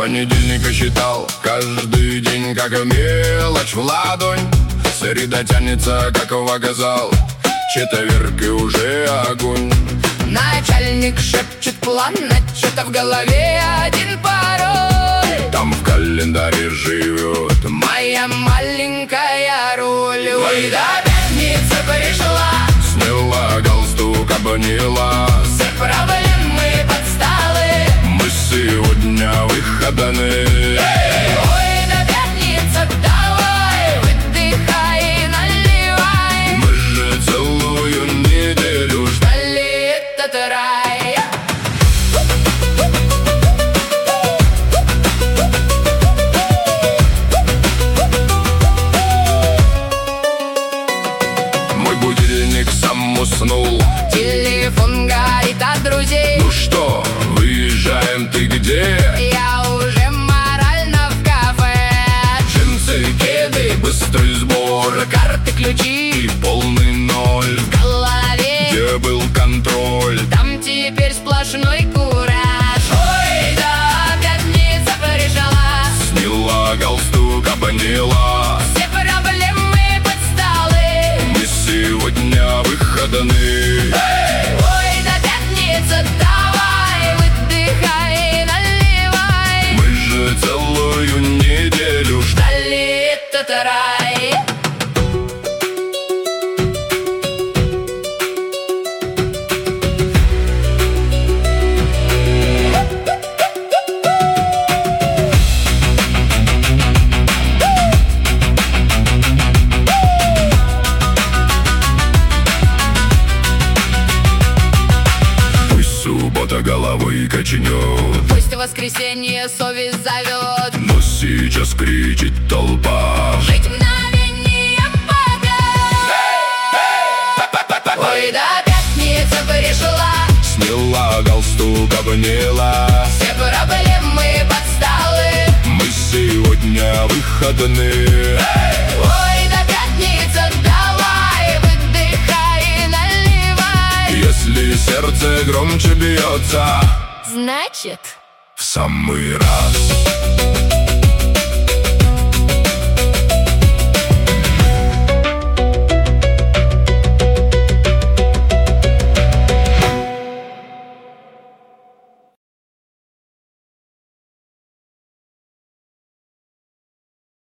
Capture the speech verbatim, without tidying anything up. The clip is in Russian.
понедельника считал каждый день, как мелочь в ладонь. Среда тянется, как вокзал, четверг и уже огонь. Начальник шепчет план, что-то в голове один пароль. Там в календаре живет моя маленькая роль. Ой, да пятница пришла, сняла галстук, обняла. все проблемы подсталы, Мы сегодня выходные. ой, да пятница, давай, выдыхай и наливай. Мы же целую неделю ждали этот рай. Мой будильник сам уснул, телефон горит от друзей. ну что, выезжаем, ты где? Я уже морально в кафе. Джинсы, кеды, быстрый сбор, Карты, ключи, и полный ноль. в голове Где был контроль? там теперь сплошной кураж. Ой, да пятница пришла, Сняла галстук, обняла. все проблемы подсталы. Мы сегодня выходные. Ой, да пятница, давай, выдыхай и наливай. Мы же целую неделю ждали этот рай. Пусть суббота головой качнет, Пусть в воскресенье совесть зовет, но сейчас кричит толпа. жить мгновение пока. Ой, да пятница пришла, Сняла галстук, обняла. все проблемы подсталы. Мы сегодня выходные. Ой, да пятница, давай, выдыхай и наливай. Если сердце громче бьется, Значит, в самый раз.